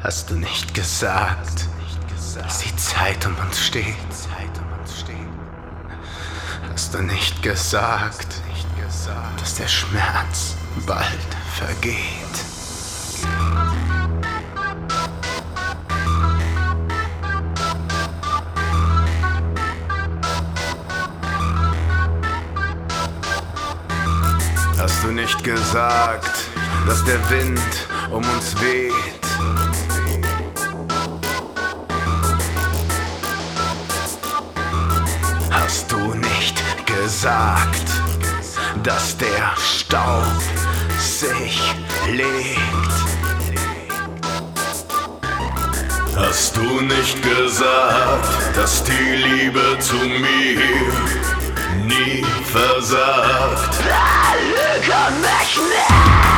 Hast du nicht gesagt, dass die Zeit um uns steht? Hast du nicht gesagt, dass der Schmerz bald vergeht? Hast du nicht gesagt, dass der Wind um uns weht? Hast du nicht gesagt, dass der Staub sich legt? Hast du nicht gesagt, dass die Liebe zu mir nie versagt? Lüge mich nicht!